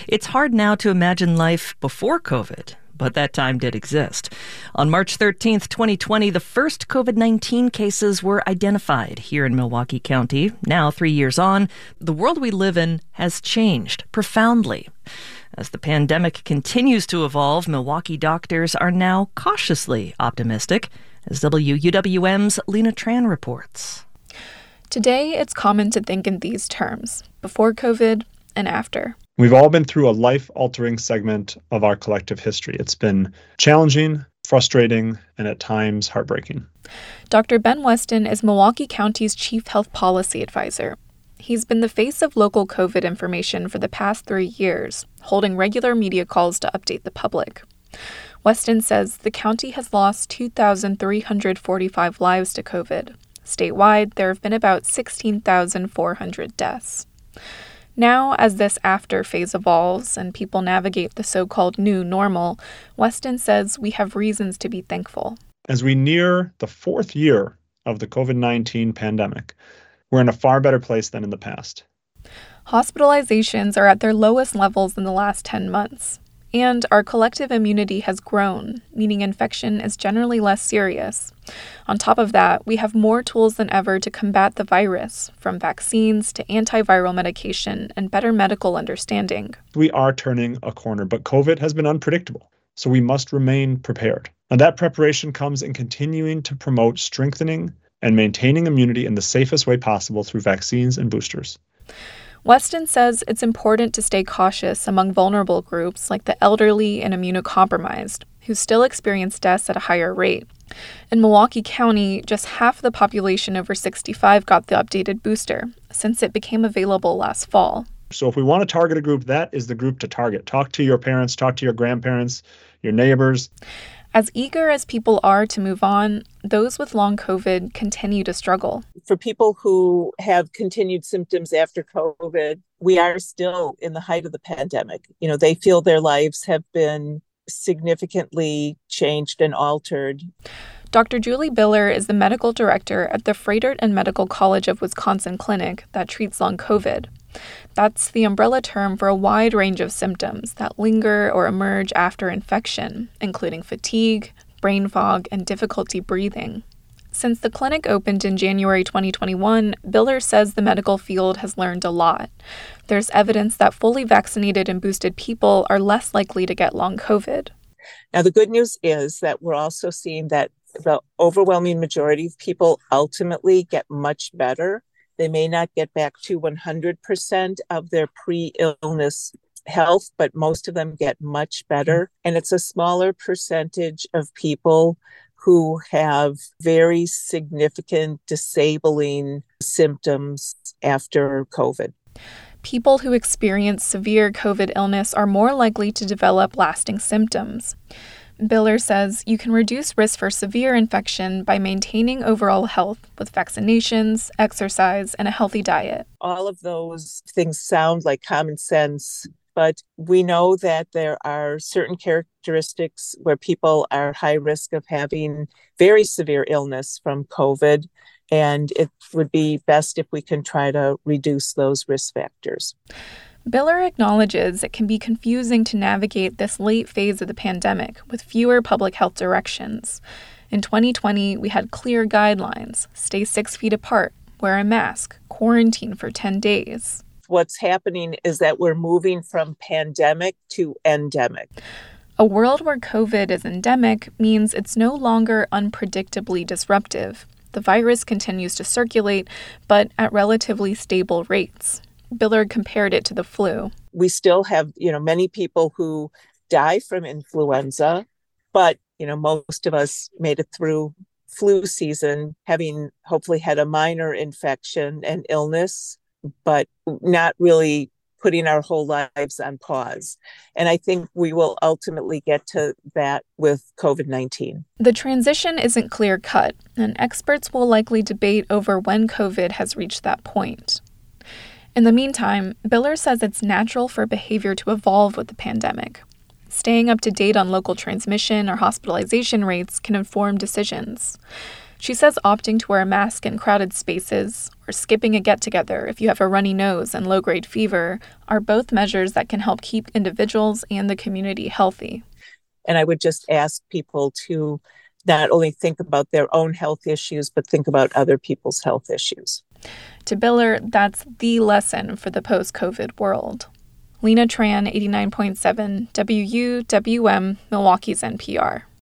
It's hard now to imagine life before COVID, but that time did exist. On March 13th, 2020, the first COVID-19 cases were identified here in Milwaukee County. Now, 3 years on, the world we live in has changed profoundly. As the pandemic continues to evolve, Milwaukee doctors are now cautiously optimistic, as WUWM's Lena Tran reports. Today, it's common to think in these terms, before COVID and after. We've all been through a life-altering segment of our collective history. It's been challenging, frustrating, and at times heartbreaking. Dr. Ben Weston is Milwaukee County's Chief Health Policy Advisor. He's been the face of local COVID information for the past 3 years, holding regular media calls to update the public. Weston says the county has lost 2,345 lives to COVID. Statewide, there have been about 16,400 deaths. Now, as this after phase evolves and people navigate the so-called new normal, Weston says we have reasons to be thankful. As we near the 4th year of the COVID-19 pandemic, we're in a far better place than in the past. Hospitalizations are at their lowest levels in the last 10 months. And our collective immunity has grown, meaning infection is generally less serious. On top of that, we have more tools than ever to combat the virus, from vaccines to antiviral medication and better medical understanding. We are turning a corner, but COVID has been unpredictable, so we must remain prepared. And that preparation comes in continuing to promote strengthening and maintaining immunity in the safest way possible through vaccines and boosters. Weston says it's important to stay cautious among vulnerable groups like the elderly and immunocompromised, who still experience deaths at a higher rate. In Milwaukee County, just half the population over 65 got the updated booster, since it became available last fall. So if we want to target a group, that is the group to target. Talk to your parents, talk to your grandparents, your neighbors. As eager as people are to move on, those with long COVID continue to struggle. For people who have continued symptoms after COVID, we are still in the height of the pandemic. They feel their lives have been significantly changed and altered. Dr. Julie Biller is the medical director at the Froedtert and Medical College of Wisconsin clinic that treats long COVID. That's the umbrella term for a wide range of symptoms that linger or emerge after infection, including fatigue, brain fog, and difficulty breathing. Since the clinic opened in January 2021, Biller says the medical field has learned a lot. There's evidence that fully vaccinated and boosted people are less likely to get long COVID. Now, the good news is that we're also seeing that the overwhelming majority of people ultimately get much better. They may not get back to 100% of their pre-illness health, but most of them get much better. And it's a smaller percentage of people who have very significant disabling symptoms after COVID. People who experience severe COVID illness are more likely to develop lasting symptoms. Biller says you can reduce risk for severe infection by maintaining overall health with vaccinations, exercise, and a healthy diet. All of those things sound like common sense, but we know that there are certain characteristics where people are high risk of having very severe illness from COVID, and it would be best if we can try to reduce those risk factors. Biller acknowledges it can be confusing to navigate this late phase of the pandemic with fewer public health directions. In 2020, we had clear guidelines: stay 6 feet apart, wear a mask, quarantine for 10 days. What's happening is that we're moving from pandemic to endemic. A world where COVID is endemic means it's no longer unpredictably disruptive. The virus continues to circulate, but at relatively stable rates. Biller compared it to the flu. We still have, many people who die from influenza, but, most of us made it through flu season, having hopefully had a minor infection and illness, but not really putting our whole lives on pause. And I think we will ultimately get to that with COVID-19. The transition isn't clear-cut, and experts will likely debate over when COVID has reached that point. In the meantime, Biller says it's natural for behavior to evolve with the pandemic. Staying up to date on local transmission or hospitalization rates can inform decisions. She says opting to wear a mask in crowded spaces or skipping a get-together if you have a runny nose and low-grade fever are both measures that can help keep individuals and the community healthy. And I would just ask people to not only think about their own health issues, but think about other people's health issues. To Biller, that's the lesson for the post-COVID world. Lena Tran, 89.7 WUWM, Milwaukee's NPR.